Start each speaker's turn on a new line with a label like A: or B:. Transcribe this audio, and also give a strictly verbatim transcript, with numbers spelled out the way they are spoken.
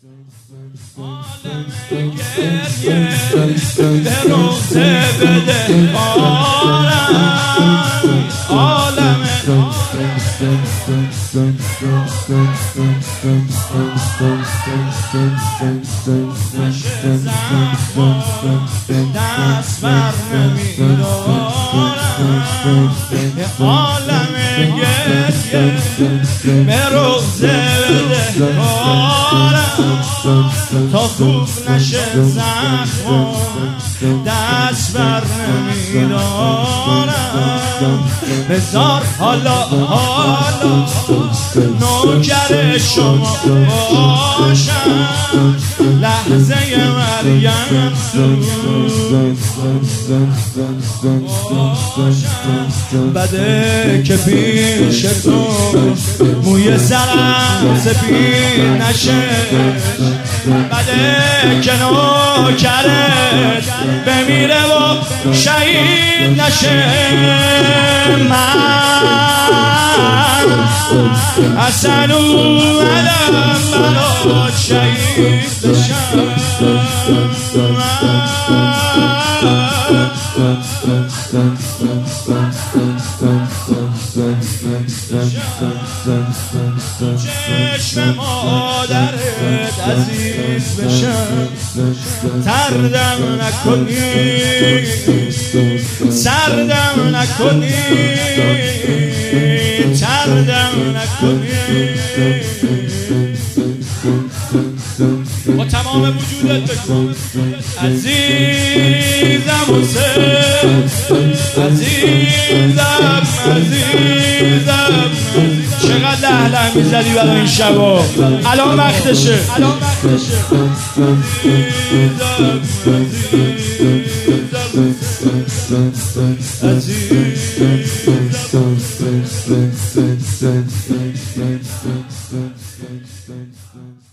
A: عالم گریه به روزه بده عالم عالم نشه زخم دست بر نمیدارم عالم گریه به روزه بده عالم تا خوب نشه زخم دست بر نمیدارم بذار حالا حالا نوکر شما باشم لحظه مریم بده که پیش تو موی سرم سپید نشه بده که نوکرت بمیره و شهید نشه من اصلا اومدم برات شهید بشم چشم مادرت عزیز بشم تردم نکنی سردم نکنی تردم نکنی با تمام وجودت بگو عزیزم حسین عزیزم عزیزم چقدر لهله میزدی برای این شبا الان وقتشه الان وقتشه عزیزم عزیزم